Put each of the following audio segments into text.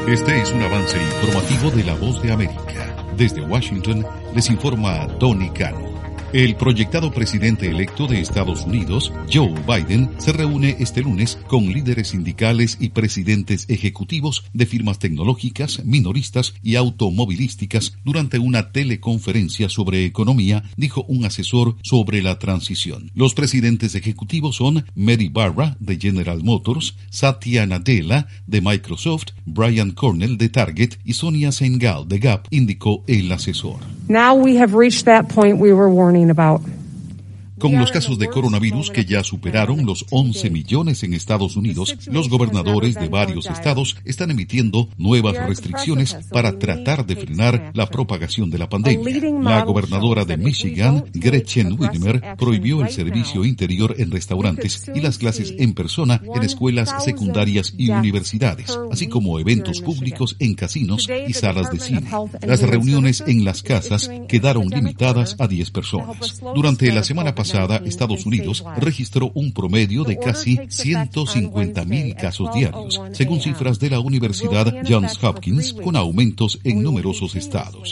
Este es un avance informativo de La Voz de América. Desde Washington les informa Tony Cano. El proyectado presidente electo de Estados Unidos, Joe Biden, se reúne este lunes con líderes sindicales y presidentes ejecutivos de firmas tecnológicas, minoristas y automovilísticas durante una teleconferencia sobre economía, dijo un asesor sobre la transición. Los presidentes ejecutivos son Mary Barra, de General Motors, Satya Nadella, de Microsoft, Brian Cornell, de Target, y Sonia Sengal, de Gap, indicó el asesor. Now we have reached that point we were warning about. Con los casos de coronavirus que ya superaron los 11 millones en Estados Unidos, los gobernadores de varios estados están emitiendo nuevas restricciones para tratar de frenar la propagación de la pandemia. La gobernadora de Michigan, Gretchen Whitmer, prohibió el servicio interior en restaurantes y las clases en persona en escuelas secundarias y universidades, así como eventos públicos en casinos y salas de cine. Las reuniones en las casas quedaron limitadas a 10 personas. Durante la semana pasada, Estados Unidos registró un promedio de casi 150,000 casos diarios, según cifras de la Universidad Johns Hopkins, con aumentos en numerosos estados.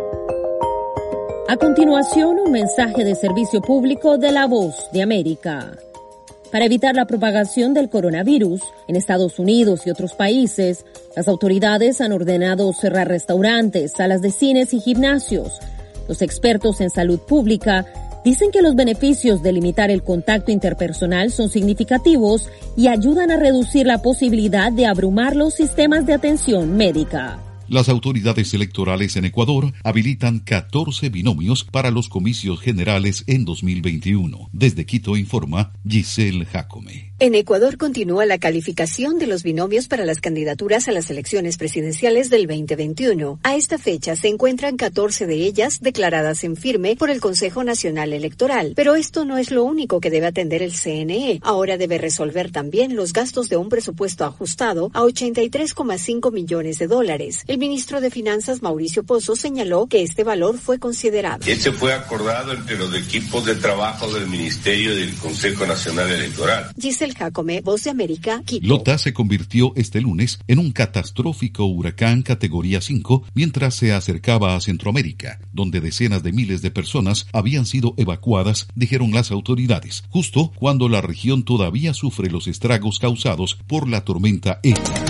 A continuación, un mensaje de servicio público de La Voz de América. Para evitar la propagación del coronavirus en Estados Unidos y otros países, las autoridades han ordenado cerrar restaurantes, salas de cines y gimnasios. Los expertos en salud pública dicen que los beneficios de limitar el contacto interpersonal son significativos y ayudan a reducir la posibilidad de abrumar los sistemas de atención médica. Las autoridades electorales en Ecuador habilitan 14 binomios para los comicios generales en 2021. Desde Quito informa Giselle Jacome. En Ecuador continúa la calificación de los binomios para las candidaturas a las elecciones presidenciales del 2021. A esta fecha se encuentran 14 de ellas declaradas en firme por el Consejo Nacional Electoral. Pero esto no es lo único que debe atender el CNE. Ahora debe resolver también los gastos de un presupuesto ajustado a $83,5 millones. El ministro de Finanzas, Mauricio Pozo, señaló que este valor fue considerado. Este fue acordado entre los equipos de trabajo del Ministerio y del Consejo Nacional Electoral. Giselle Jacome, Voz de América, Quito. Lota se convirtió este lunes en un catastrófico huracán categoría 5 mientras se acercaba a Centroamérica, donde decenas de miles de personas habían sido evacuadas, dijeron las autoridades, justo cuando la región todavía sufre los estragos causados por la tormenta ETA.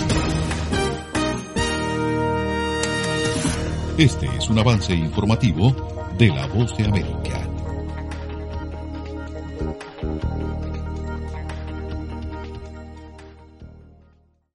Este es un avance informativo de La Voz de América.